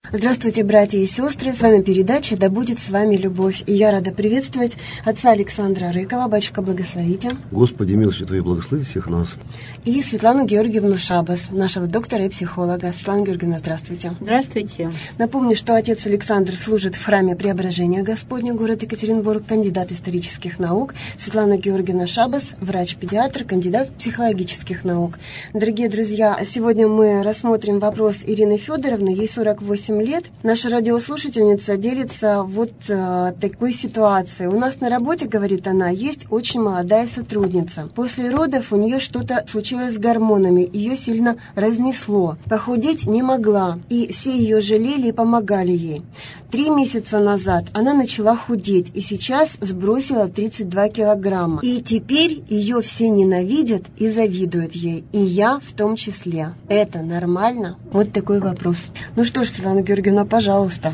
Здравствуйте, братья и сестры. С вами передача «Да будет с вами любовь». И я рада приветствовать отца Александра Рыкова. Батюшка, благословите. Господи, милостью Твоей благослови всех нас. И Светлану Георгиевну Шабас, нашего доктора и психолога. Светлана Георгиевна, здравствуйте. Здравствуйте. Напомню, что отец Александр служит в храме Преображения Господня, город Екатеринбург, кандидат исторических наук. Светлана Георгиевна Шабас, врач-педиатр, кандидат психологических наук. Дорогие друзья, сегодня мы рассмотрим вопрос Ирины Федоровны. Ей 48 лет. Наша радиослушательница делится вот такой ситуацией. У нас на работе, говорит она, есть очень молодая сотрудница. После родов у нее что-то случилось с гормонами. Ее сильно разнесло. Похудеть не могла. И все ее жалели и помогали ей. 3 месяца назад она начала худеть. И сейчас сбросила 32 килограмма. И теперь ее все ненавидят и завидуют ей. И я в том числе. Это нормально? Вот такой вопрос. Ну что ж, Светлана Георгиевна, пожалуйста.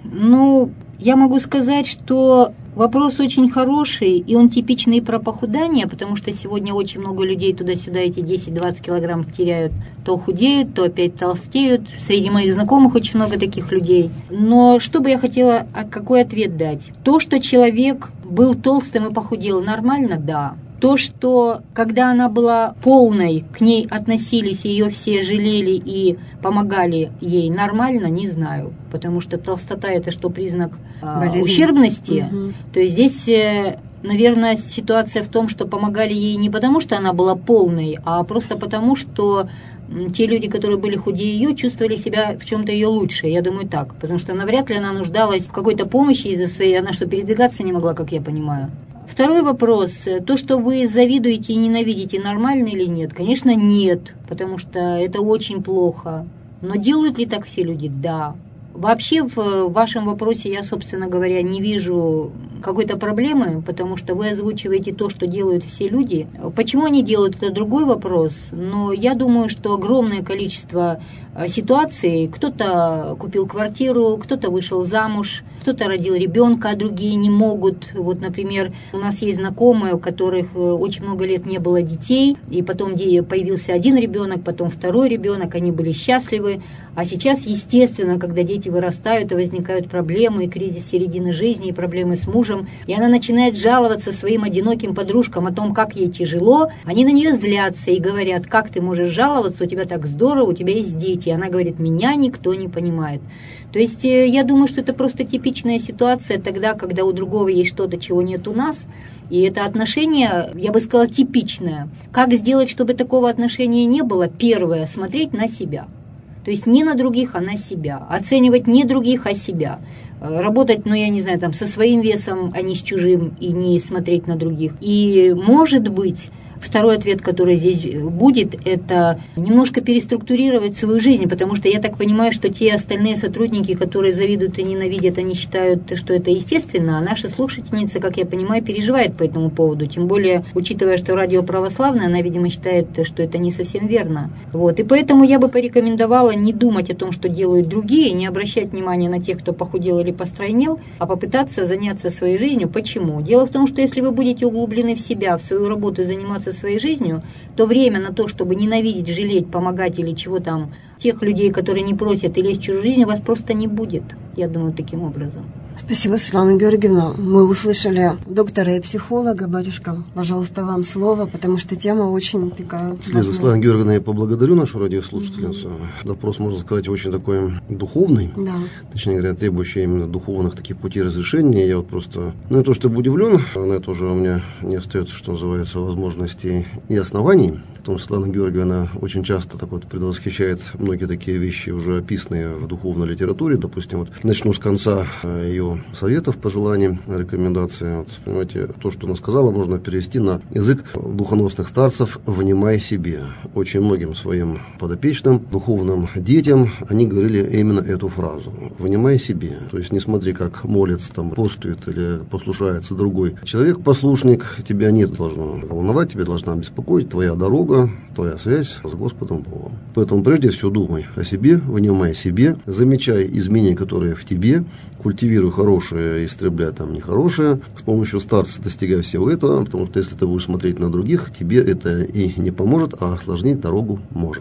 Я могу сказать, что вопрос очень хороший, и он типичный про похудание, потому что сегодня очень много людей туда-сюда эти 10-20 килограмм теряют. То худеют, то опять толстеют. Среди моих знакомых очень много таких людей. Но что бы я хотела, какой ответ дать? То, что человек был толстым и похудел, нормально? Да. То, что когда она была полной, к ней относились, ее все жалели и помогали ей, нормально, не знаю. Потому что толстота – это что, признак ущербности? Угу. То есть здесь, наверное, ситуация в том, что помогали ей не потому, что она была полной, а просто потому, что те люди, которые были худее ее, чувствовали себя в чем-то ее лучше. Я думаю, так. Потому что навряд ли она нуждалась в какой-то помощи из-за своей... Она что, передвигаться не могла, как я понимаю? Второй вопрос. То, что вы завидуете и ненавидите, нормально или нет? Конечно, нет, потому что это очень плохо. Но делают ли так все люди? Да. Вообще в вашем вопросе я, собственно говоря, не вижу какой-то проблемы, потому что вы озвучиваете то, что делают все люди. Почему они делают, это другой вопрос. Но я думаю, что огромное количество ситуаций. Кто-то купил квартиру, кто-то вышел замуж, кто-то родил ребенка, а другие не могут. Вот, например, у нас есть знакомые, у которых очень много лет не было детей, и потом появился один ребенок, потом второй ребенок, они были счастливы. А сейчас, естественно, когда дети вырастают, и возникают проблемы, и кризис середины жизни, и проблемы с мужем, и она начинает жаловаться своим одиноким подружкам о том, как ей тяжело, они на нее злятся и говорят: как ты можешь жаловаться, у тебя так здорово, у тебя есть дети. И она говорит: меня никто не понимает. То есть я думаю, что это просто типичная ситуация тогда, когда у другого есть что-то, чего нет у нас. И это отношение, я бы сказала, типичное. Как сделать, чтобы такого отношения не было? Первое, смотреть на себя. То есть не на других, а на себя. Оценивать не других, а себя. Работать, со своим весом, а не с чужим, и не смотреть на других. И, может быть, второй ответ, который здесь будет, это немножко переструктурировать свою жизнь, потому что я так понимаю, что те остальные сотрудники, которые завидуют и ненавидят, они считают, что это естественно, а наша слушательница, как я понимаю, переживает по этому поводу. Тем более, учитывая, что радио православное, она, видимо, считает, что это не совсем верно. Вот. И поэтому я бы порекомендовала не думать о том, что делают другие, не обращать внимания на тех, кто похудел или постройнел, а попытаться заняться своей жизнью. Почему? Дело в том, что если вы будете углублены в себя, в свою работу и заниматься своей жизнью, то время на то, чтобы ненавидеть, жалеть, помогать или чего там, тех людей, которые не просят и лезть в чужую жизнь, у вас просто не будет. Я думаю, таким образом. Спасибо, Светлана Георгиевна. Мы услышали доктора и психолога. Батюшка, пожалуйста, вам слово, потому что тема очень такая... Светлана Георгиевна, я поблагодарю нашу радиослушательницу. Вопрос, можно сказать, очень такой духовный. Да. Точнее говоря, требующий именно духовных таких путей разрешения. Я вот просто, не то чтобы удивлен, на это уже у меня не остается, что называется, возможностей и оснований. Потому что Светлана Георгиевна очень часто так вот предвосхищает многие такие вещи, уже описанные в духовной литературе. Допустим, вот начну с конца ее советов, пожеланий, рекомендаций. Вот, понимаете, то, что она сказала, можно перевести на язык духоносных старцев: «Внимай себе». Очень многим своим подопечным, духовным детям они говорили именно эту фразу: «Внимай себе». То есть не смотри, как молится, там, постует или послушается другой человек, послушник, тебя не должно волновать, тебя должна беспокоить твоя дорога, твоя связь с Господом Богом. Поэтому прежде всего думай о себе, внимай себе, замечай изменения, которые в тебе, культивируй хорошее, истребляй там нехорошее. С помощью старца достигай всего этого, потому что если ты будешь смотреть на других, тебе это и не поможет, а осложнить дорогу может.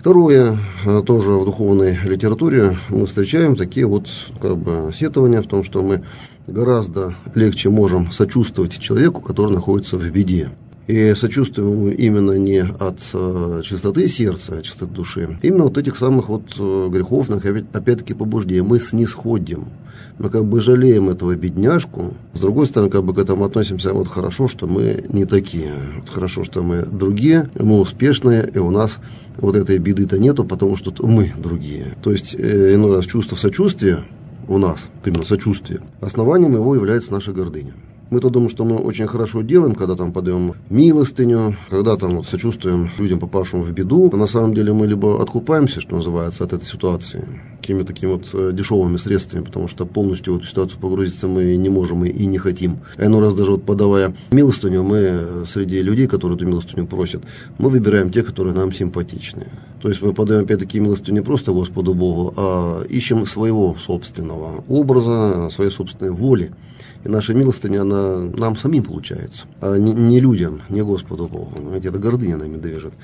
Второе, тоже в духовной литературе мы встречаем такие вот сетования в том, что мы гораздо легче можем сочувствовать человеку, который находится в беде. И сочувствуем ему именно не от чистоты сердца, от чистоты души, именно от этих самых греховных, опять-таки, побуждений. Мы снисходим, мы жалеем этого бедняжку. С другой стороны, к этому относимся, хорошо, что мы не такие, хорошо, что мы другие, мы успешные, и у нас этой беды-то нету, потому что мы другие. То есть, иной раз чувство сочувствия у нас, именно сочувствие, основанием его является наша гордыня. Мы-то думаем, что мы очень хорошо делаем, когда подаем милостыню, когда сочувствуем людям, попавшим в беду. А на самом деле мы либо откупаемся, что называется, от этой ситуации, какими-то такими дешевыми средствами, потому что полностью в эту ситуацию погрузиться мы не можем и не хотим. А иной раз даже подавая милостыню, мы среди людей, которые эту милостыню просят, мы выбираем тех, которые нам симпатичны. То есть мы подаем опять-таки милостыню не просто Господу Богу, а ищем своего собственного образа, своей собственной воли. И наша милостыня, она нам самим получается, а не людям, не Господу Богу. Ведь это гордыня нами движет.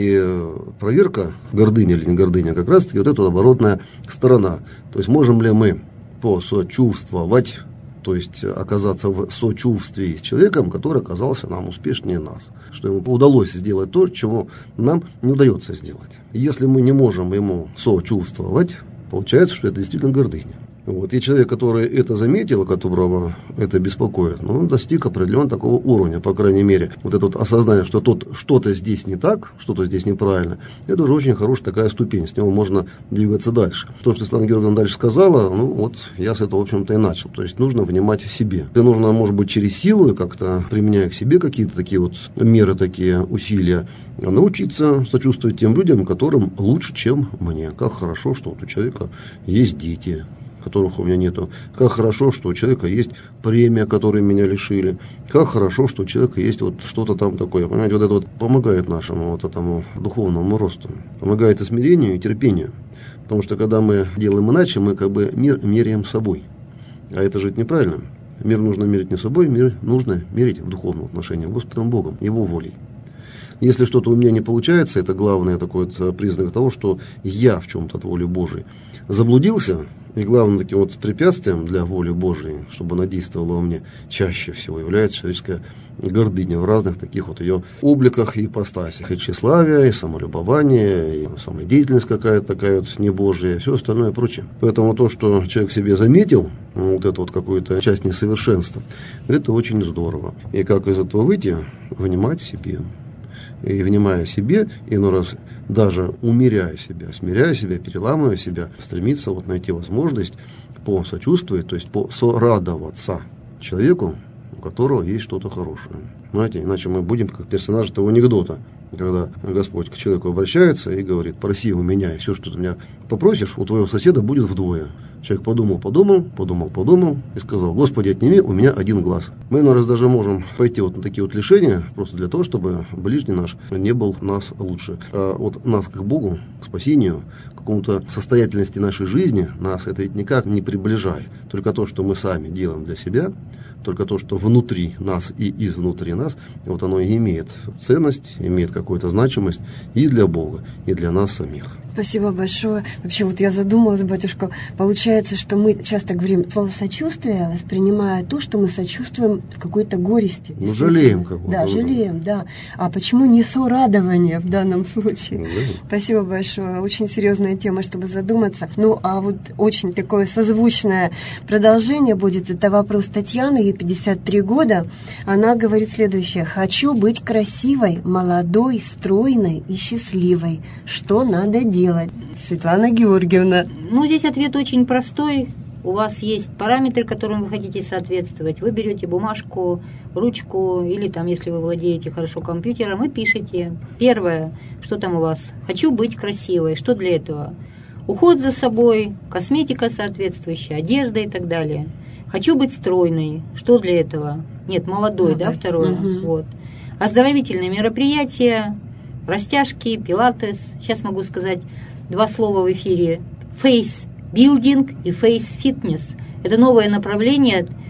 И проверка, гордыня или не гордыня, как раз-таки эта оборотная сторона. То есть можем ли мы посочувствовать, то есть оказаться в сочувствии с человеком, который оказался нам успешнее нас, что ему удалось сделать то, чего нам не удается сделать. Если мы не можем ему сочувствовать, получается, что это действительно гордыня. И человек, который это заметил, которого это беспокоит, он достиг определенного такого уровня, по крайней мере. Это осознание, что что-то здесь не так, что-то здесь неправильно, это уже очень хорошая такая ступень, с него можно двигаться дальше. То, что Светлана Георгиевна дальше сказала, я с этого, в общем-то, и начал. То есть нужно внимать в себе. Это нужно, может быть, через силу, и как-то применяя к себе какие-то такие меры, такие усилия, научиться сочувствовать тем людям, которым лучше, чем мне. Как хорошо, что у человека есть дети, которых у меня нету. Как хорошо, что у человека есть премия, которой меня лишили. Как хорошо, что у человека есть что-то там такое. Понимаете, это помогает нашему этому духовному росту. Помогает и смирению, и терпению. Потому что когда мы делаем иначе, мы мир меряем собой. А это же неправильно. Мир нужно мерить не собой, мир нужно мерить в духовном отношении Господом Богом, Его волей. Если что-то у меня не получается, это главный такой признак того, что я в чем-то от воли Божией заблудился. И главным таким препятствием для воли Божией, чтобы она действовала во мне, чаще всего является человеческая гордыня в разных таких ее обликах и ипостасях. И тщеславие, и самолюбование, и самодеятельность какая-то такая небожья, и все остальное прочее. Поэтому то, что человек себе заметил, эту какую-то часть несовершенства, это очень здорово. И как из этого выйти? Внимать себе. И внимая себе, иной раз даже умеряя себя, смиряя себя, переламывая себя, стремиться найти возможность посочувствовать, то есть сорадоваться человеку, у которого есть что-то хорошее. Знаете, иначе мы будем как персонажи того анекдота, когда Господь к человеку обращается и говорит: проси у меня, и все, что ты меня попросишь, у твоего соседа будет вдвое. Человек подумал и сказал: Господи, отними у меня один глаз. Мы, иной раз, даже можем пойти на такие лишения, просто для того, чтобы ближний наш не был нас лучше. А нас к Богу, к спасению, к какому-то состоятельности нашей жизни, нас это ведь никак не приближает. Только то, что мы сами делаем для себя, только то, что внутри нас и изнутри нас, оно и имеет ценность, имеет какую-то значимость и для Бога, и для нас самих. Спасибо большое. Вообще, я задумалась, батюшка, получается, что мы часто говорим слово «сочувствие», воспринимая то, что мы сочувствуем в какой-то горести. Жалеем как-то. Да, жалеем, да. А почему не сорадование в данном случае? Спасибо большое. Очень серьезная тема, чтобы задуматься. А очень такое созвучное продолжение будет. Это вопрос Татьяны, ей 53 года. Она говорит следующее: «Хочу быть красивой, молодой, стройной и счастливой. Что надо делать?» Светлана Георгиевна. Здесь ответ очень простой. У вас есть параметры, которым вы хотите соответствовать. Вы берете бумажку, ручку или если вы владеете хорошо компьютером, и пишете. Первое, что там у вас? Хочу быть красивой. Что для этого? Уход за собой, косметика соответствующая, одежда и так далее. Хочу быть стройной. Что для этого? Нет, молодой, второе. Угу. Оздоровительные мероприятия, растяжки, пилатес. Сейчас могу сказать 2 слова в эфире. Фейс-билдинг и фейс-фитнес. Это новое направление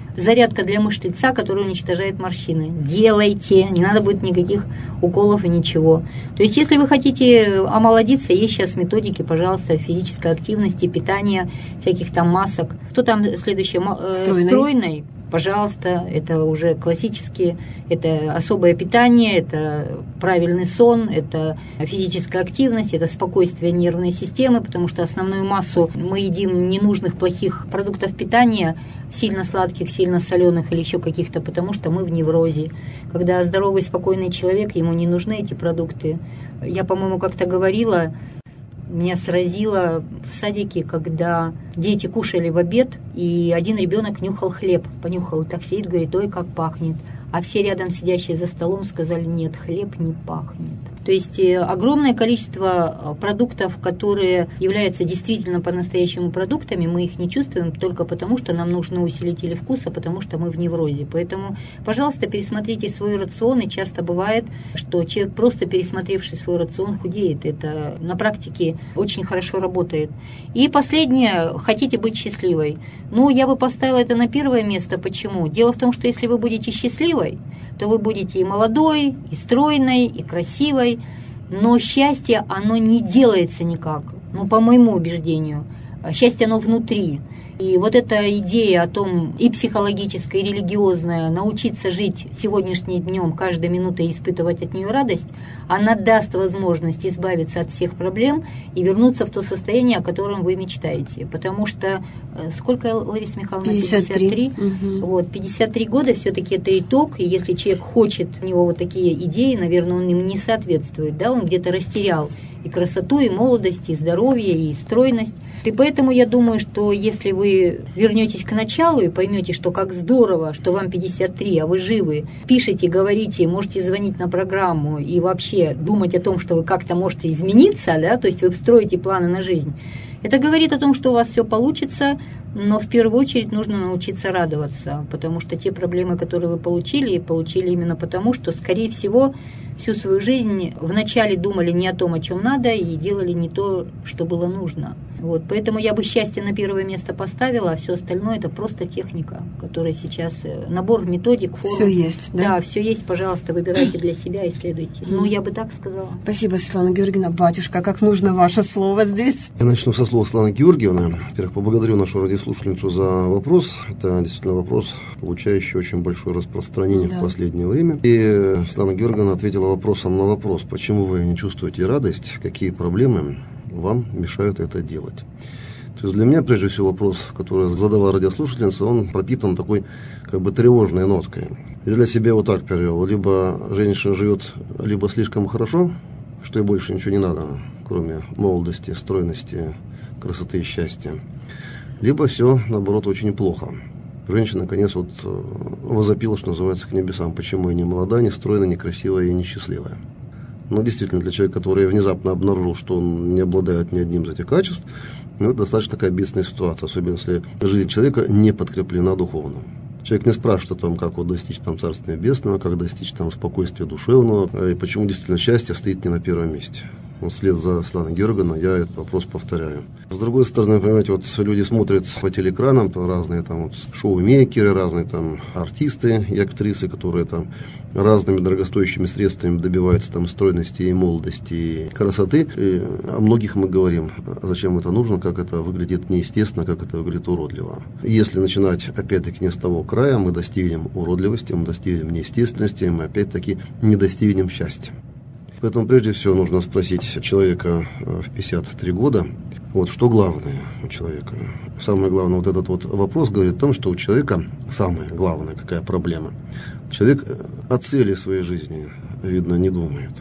зарядка для мышц лица, которая уничтожает морщины. Делайте, не надо будет никаких уколов и ничего. То есть, если вы хотите омолодиться, есть сейчас методики, пожалуйста, физической активности, питания, всяких там масок. Кто там следующее? Стройной. Пожалуйста, это уже классические, это особое питание, это правильный сон, это физическая активность, это спокойствие нервной системы, потому что основную массу мы едим ненужных, плохих продуктов питания, сильно сладких, сильно соленых или еще каких-то, потому что мы в неврозе. Когда здоровый, спокойный человек, ему не нужны эти продукты. Я, по-моему, как-то говорила, меня сразило в садике, когда дети кушали в обед, и один ребенок нюхал хлеб, понюхал, так сидит, говорит, ой, как пахнет. А все рядом сидящие за столом сказали, нет, хлеб не пахнет. То есть огромное количество продуктов, которые являются действительно по-настоящему продуктами, мы их не чувствуем только потому, что нам нужны усилители вкуса, потому что мы в неврозе. Поэтому, пожалуйста, пересмотрите свой рацион, и часто бывает, что человек, просто пересмотревший свой рацион, худеет. Это на практике очень хорошо работает. И последнее, хотите быть счастливой. Ну, я бы поставила это на первое место. Почему? Дело в том, что если вы будете счастливой, то вы будете и молодой, и стройной, и красивой, но счастье, оно не делается никак, ну, по моему убеждению. Счастье, оно внутри. И вот эта идея о том, и психологическая, и религиозная, научиться жить сегодняшним днем, каждой минутой испытывать от нее радость, она даст возможность избавиться от всех проблем и вернуться в то состояние, о котором вы мечтаете. Потому что, сколько, Лариса Михайловна? 53. Вот, 53 года все-таки это итог, и если человек хочет, у него вот такие идеи, наверное, он им не соответствует, да, он где-то растерял и красоту, и молодость, и здоровье, и стройность. И поэтому я думаю, что если вы вернетесь к началу и поймете, что как здорово, что вам 53, а вы живы, пишите, говорите, можете звонить на программу и вообще думать о том, что вы как-то можете измениться, да, то есть вы строите планы на жизнь, это говорит о том, что у вас все получится, но в первую очередь нужно научиться радоваться, потому что те проблемы, которые вы получили именно потому, что, скорее всего, всю свою жизнь вначале думали не о том, о чем надо, и делали не то, что было нужно. Вот, поэтому я бы счастье на первое место поставила, а все остальное это просто техника, которая сейчас, набор методик, форм. Все есть, да? Да, все есть, пожалуйста, выбирайте для себя, исследуйте. Ну, я бы так сказала. Спасибо, Светлана Георгиевна. Батюшка, как нужно ваше слово здесь? Я начну со слова Светланы Георгиевны. Во-первых, поблагодарю нашу радиослушательницу за вопрос. Это действительно вопрос, получающий очень большое распространение в последнее время. И Светлана Георгиевна ответила вопросом на вопрос, почему вы не чувствуете радость, какие проблемы вам мешают это делать. То есть для меня, прежде всего, вопрос, который задала радиослушательница, он пропитан такой как бы тревожной ноткой. Я для себя вот так перевел. Либо женщина живет либо слишком хорошо, что ей больше ничего не надо, кроме молодости, стройности, красоты и счастья. Либо все, наоборот, очень плохо. Женщина, наконец, вот возопила, что называется, к небесам. Почему я не молода, не стройная, не красивая и не счастливая? Но действительно, для человека, который внезапно обнаружил, что он не обладает ни одним из этих качеств, это достаточно такая бедственная ситуация, особенно если жизнь человека не подкреплена духовно. Человек не спрашивает о том, как вот достичь там Царства Небесного, как достичь там спокойствия душевного, и почему действительно счастье стоит не на первом месте. Вот вслед за Светланой Георгиевной я этот вопрос повторяю. С другой стороны, понимаете, вот люди смотрят по телеэкранам, там разные там вот шоу-мейкеры, разные там артисты и актрисы, которые там разными дорогостоящими средствами добиваются там стройности и молодости и красоты. И о многих мы говорим, зачем это нужно, как это выглядит неестественно, как это выглядит уродливо. И если начинать опять-таки не с того края, мы достигнем уродливости, мы достигнем неестественности, мы опять-таки не достигнем счастья. Поэтому прежде всего нужно спросить человека в 53 года, вот что главное у человека. Самое главное, вот этот вот вопрос говорит о том, что у человека самое главное, какая проблема. Человек о цели своей жизни, видно, не думает.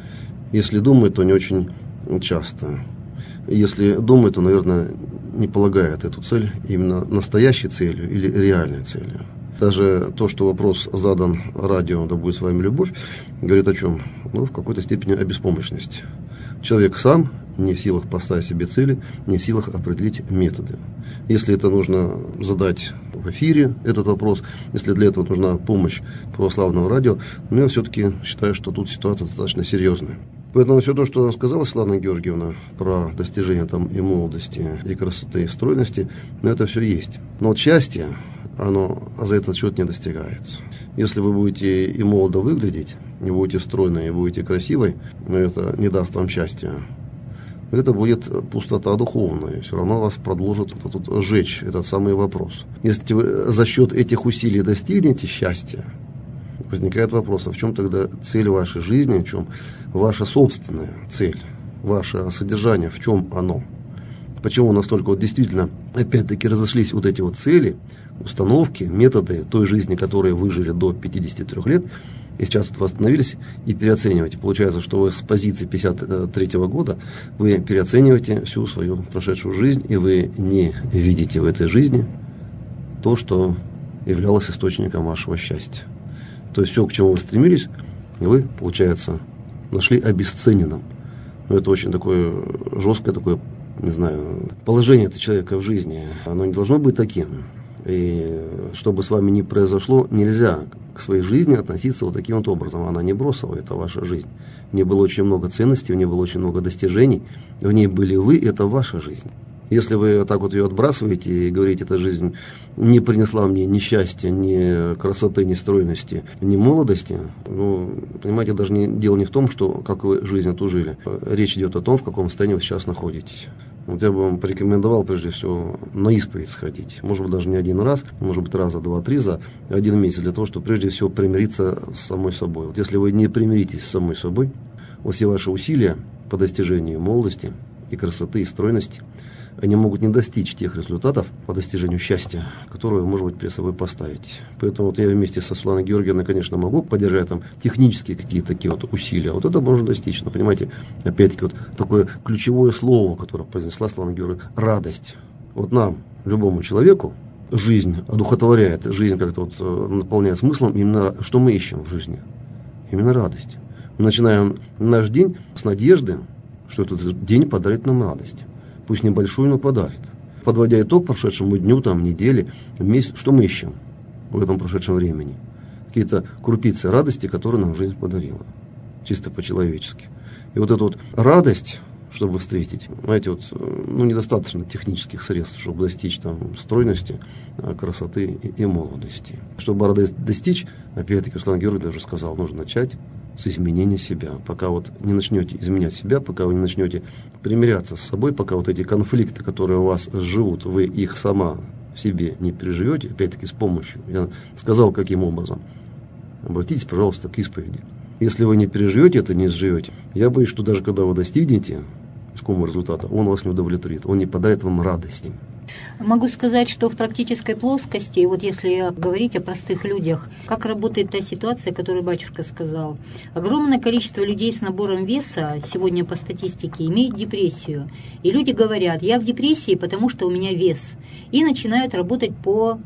Если думает, то не очень часто. Если думает, то, наверное, не полагает эту цель именно настоящей целью или реальной целью. Даже то, что вопрос задан радио «Да будет с вами любовь», говорит о чем? Ну, в какой-то степени о беспомощности. Человек сам не в силах поставить себе цели, не в силах определить методы. Если это нужно задать в эфире, этот вопрос, если для этого нужна помощь православного радио, но я все-таки считаю, что тут ситуация достаточно серьезная. Поэтому все то, что сказала Светлана Георгиевна про достижение там и молодости, и красоты, и стройности, это все есть. Но вот счастье, оно за этот счет не достигается. Если вы будете и молодо выглядеть, и будете стройной, и будете красивой, но это не даст вам счастья. Это будет пустота духовная. Все равно вас продолжит тут сжечь этот самый вопрос. Если вы за счет этих усилий достигнете счастья, возникает вопрос, а в чем тогда цель вашей жизни, в чем ваша собственная цель, ваше содержание, в чем оно? Почему настолько действительно, опять-таки, разошлись эти цели, установки, методы той жизни, которые вы жили до 53 лет, и сейчас восстановились и переоцениваете. Получается, что вы с позиции 53 года вы переоцениваете всю свою прошедшую жизнь, и вы не видите в этой жизни то, что являлось источником вашего счастья. То есть все, к чему вы стремились, вы, получается, нашли обесцененным. Но это очень такое жесткое, такое, не знаю, положение этого человека в жизни. Оно не должно быть таким. И что бы с вами ни произошло, нельзя к своей жизни относиться таким образом. Она не бросовая, это ваша жизнь. В ней было очень много ценностей, в ней было очень много достижений. В ней были вы, это ваша жизнь. Если вы так ее отбрасываете и говорите, эта жизнь не принесла мне ни счастья, ни красоты, ни стройности, ни молодости, понимаете, даже дело не в том, что как вы жизнь эту жили. Речь идет о том, в каком состоянии вы сейчас находитесь. Я бы вам порекомендовал, прежде всего, на исповедь сходить. Может быть, даже не один раз, может быть, раза два-три за один месяц, для того, чтобы прежде всего примириться с самой собой. Если вы не примиритесь с самой собой, все ваши усилия по достижению молодости и красоты, и стройности, они могут не достичь тех результатов по достижению счастья, которые вы, может быть, перед собой поставите. Поэтому я вместе со Светланой Георгиевной, конечно, могу поддержать технические какие-то такие усилия. Это можно достичь. Но, понимаете, опять-таки, такое ключевое слово, которое произнесла Светлана Георгиевна – радость. Нам, любому человеку, жизнь одухотворяет, жизнь как-то наполняет смыслом именно, что мы ищем в жизни. Именно радость. Мы начинаем наш день с надежды, что этот день подарит нам радость. Пусть небольшую, но подарит. Подводя итог прошедшему дню, неделе, месяц, что мы ищем в этом прошедшем времени? Какие-то крупицы радости, которые нам жизнь подарила. Чисто по-человечески. И эту радость, чтобы встретить, знаете, недостаточно технических средств, чтобы достичь стройности, красоты и молодости. Чтобы радость достичь, опять-таки, Светлана Георгиевна уже сказала, нужно начать с изменения себя. Пока не начнете изменять себя, пока вы не начнете примиряться с собой, пока эти конфликты, которые у вас живут, вы их сама в себе не переживете, опять-таки с помощью, я сказал, каким образом. Обратитесь, пожалуйста, к исповеди. Если вы не переживете это, не изживете, я боюсь, что даже когда вы достигнете искомого результата, он вас не удовлетворит, он не подарит вам радости. Могу сказать, что в практической плоскости, если говорить о простых людях, как работает та ситуация, которую батюшка сказал. Огромное количество людей с набором веса сегодня по статистике имеют депрессию. И люди говорят, я в депрессии, потому что у меня вес. И начинают работать по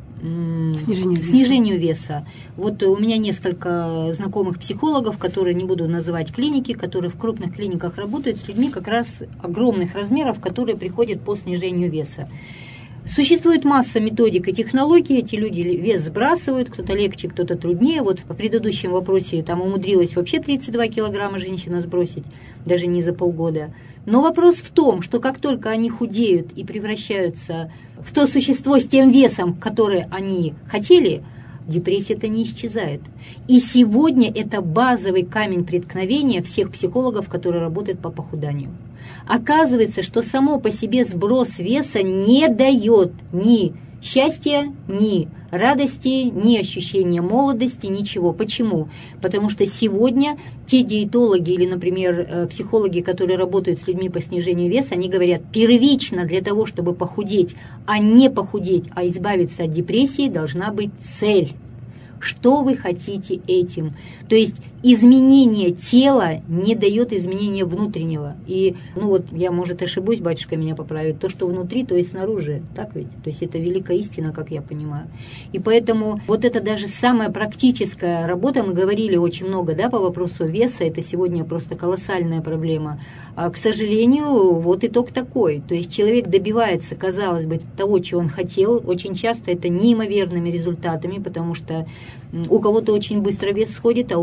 снижению веса. У меня несколько знакомых психологов, которые, не буду называть клиники, которые в крупных клиниках работают с людьми как раз огромных размеров, которые приходят по снижению веса. Существует масса методик и технологий, эти люди вес сбрасывают, кто-то легче, кто-то труднее. В предыдущем вопросе умудрилась вообще 32 килограмма женщина сбросить, даже не за полгода. Но вопрос в том, что как только они худеют и превращаются в то существо с тем весом, который они хотели, депрессия-то не исчезает. И сегодня это базовый камень преткновения всех психологов, которые работают по похуданию. Оказывается, что само по себе сброс веса не дает ни счастья, ни радости, ни ощущения молодости, ничего. Почему? Потому что сегодня те диетологи или, например, психологи, которые работают с людьми по снижению веса, они говорят, первично для того, чтобы похудеть, а не похудеть, а избавиться от депрессии, должна быть цель. Что вы хотите этим? То есть изменение тела не дает изменения внутреннего. И, я, может, ошибусь, батюшка меня поправит, то, что внутри, то и снаружи. Так ведь? То есть это великая истина, как я понимаю. И поэтому это даже самая практическая работа, мы говорили очень много, по вопросу веса, это сегодня просто колоссальная проблема. А, к сожалению, итог такой. То есть человек добивается, казалось бы, того, чего он хотел. Очень часто это неимоверными результатами, потому что у кого-то очень быстро вес сходит, а у кого-то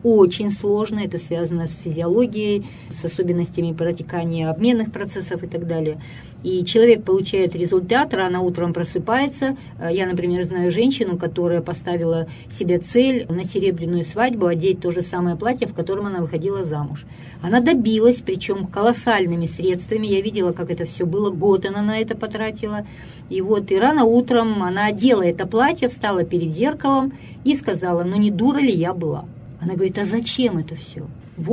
очень сложно, это связано с физиологией, с особенностями протекания обменных процессов и так далее. И человек получает результат, рано утром просыпается. Я, например, знаю женщину, которая поставила себе цель на серебряную свадьбу одеть то же самое платье, в котором она выходила замуж. Она добилась, причем колоссальными средствами. Я видела, как это все было, год она на это потратила. И рано утром она одела это платье, встала перед зеркалом и сказала: ну не дура ли я была? Она говорит: а зачем это все?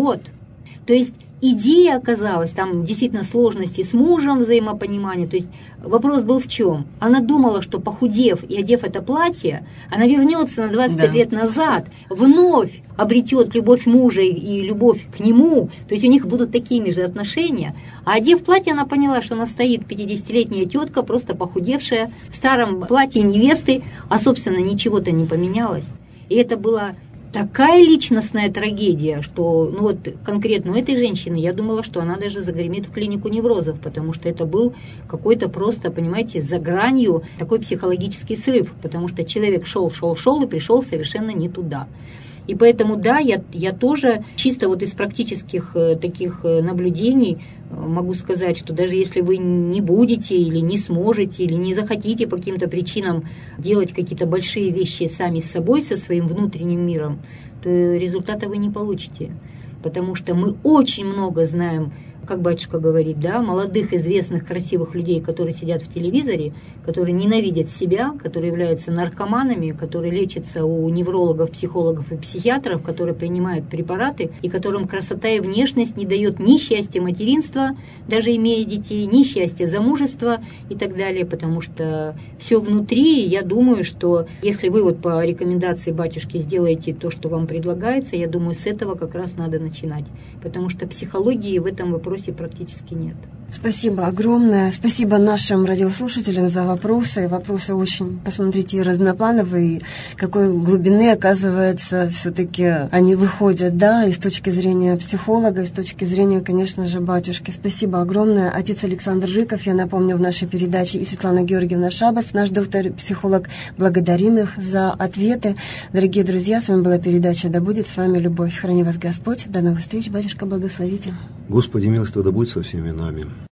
То есть идея оказалась, там действительно сложности с мужем, взаимопонимание. То есть вопрос был в чем? Она думала, что похудев и одев это платье, она вернется на 25 лет назад, вновь обретет любовь мужа и любовь к нему. То есть у них будут такими же отношения. А одев платье, она поняла, что она стоит 50-летняя тетка, просто похудевшая, в старом платье невесты, а, собственно, ничего-то не поменялось. И это была такая личностная трагедия, что конкретно у этой женщины я думала, что она даже загремит в клинику неврозов, потому что это был какой-то просто, понимаете, за гранью такой психологический срыв, потому что человек шел и пришел совершенно не туда. И поэтому, да, я тоже чисто из практических таких наблюдений могу сказать, что даже если вы не будете или не сможете, или не захотите по каким-то причинам делать какие-то большие вещи сами с собой, со своим внутренним миром, то результата вы не получите. Потому что мы очень много знаем, как батюшка говорит, да, молодых, известных, красивых людей, которые сидят в телевизоре, которые ненавидят себя, которые являются наркоманами, которые лечатся у неврологов, психологов и психиатров, которые принимают препараты, и которым красота и внешность не дает ни счастья материнства, даже имея детей, ни счастья замужества и так далее, потому что все внутри. Я думаю, что если вы по рекомендации батюшки сделаете то, что вам предлагается, я думаю, с этого как раз надо начинать, потому что психологии в этом вопросе практически нет. Спасибо огромное. Спасибо нашим радиослушателям за вопросы. Вопросы очень, посмотрите, разноплановые. Какой глубины, оказывается, все-таки они выходят, да, и с точки зрения психолога, и с точки зрения, конечно же, батюшки. Спасибо огромное. Отец Александр Жиков, я напомню, в нашей передаче, и Светлана Георгиевна Шабас, наш доктор-психолог. Благодарим их за ответы. Дорогие друзья, с вами была передача «Да будет с вами любовь». Храни вас Господь. До новых встреч. Батюшка, благословите. Господи, милостиво да будет со всеми нами.